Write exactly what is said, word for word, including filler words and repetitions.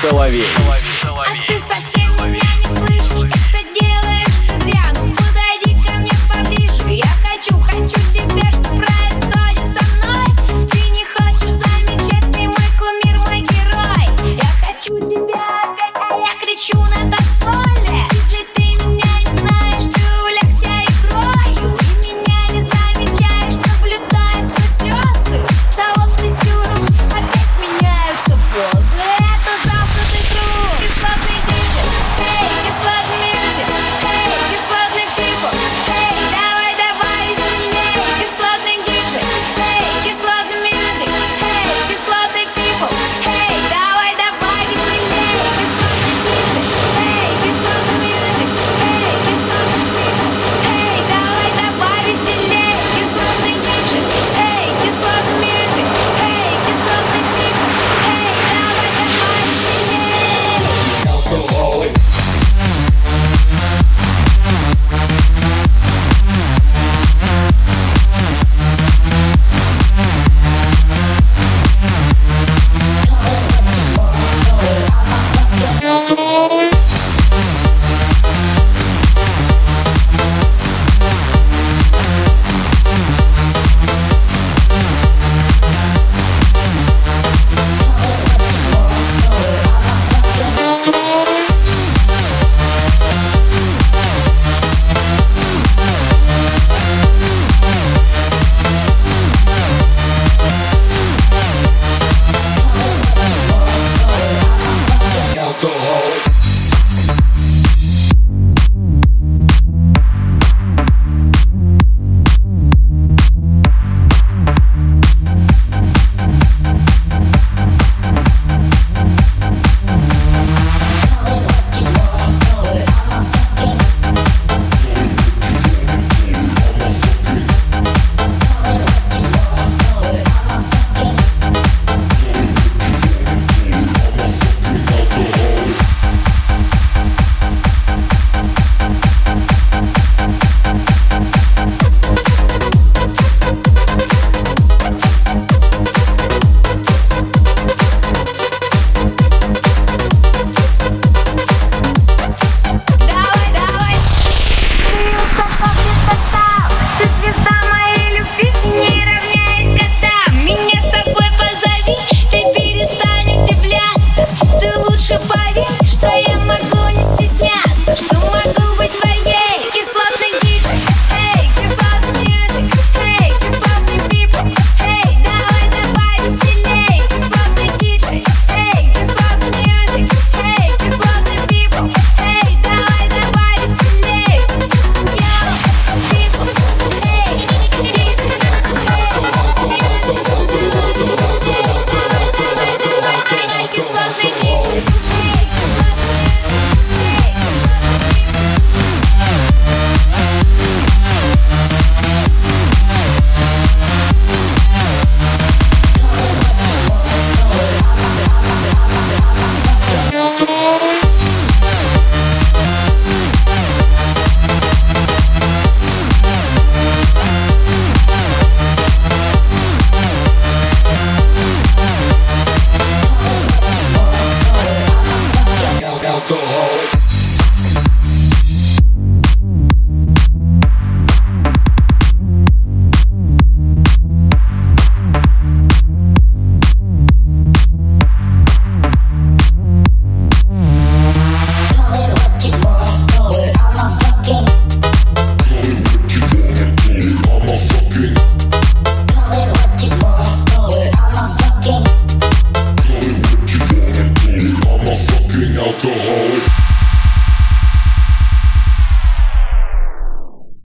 Соловей. А ты совсем меня не слышишь, это делаешь ты зря. Ну подойди ко мне поближе, я хочу, хочу тебя, что происходит со мной. Ты не хочешь замечать, ты мой кумир, мой герой. Я хочу тебя опять, а я кричу на танцполе. Диджей, ты меня не знаешь, ты увлекся игрою и меня не замечаешь, наблюдаю сквозь слезы. Соловкостью рук опять меняются позы. Это замкнутый круг, кислотный диджей, эй, кислотный мьюзик, эй, кислотный people, эй, давай, давай веселей. Кислотный диджей, эй, кислотный мьюзик, эй, кислотный people, эй, давай, давай веселей. Кислотный диджей, эй, кислотный мьюзик, эй, кислотный people, эй, давай, давай веселей. Кислотный диджей, эй, кислотный мьюзик, эй, кислотный people, эй, давай, давай веселей. Alcoholic. Alcoholic. Давай, давай. Ты высоко летал, ты звезда моей любви, не равняясь годам. Меня с собой позови, ты перестань удивляться. Ты лучше поверь, что я могу не стесняться, что могу быть твоей. Кислотный диджей, эй, кислотный мьюзик, эй, кислотный people, эй, давай, давай веселей. Кислотный диджей, эй, кислотный мьюзик, эй, кислотный people, эй, давай, давай веселей. Yo, people, эй, кислотный диджей. Alcoholic. Alcohol.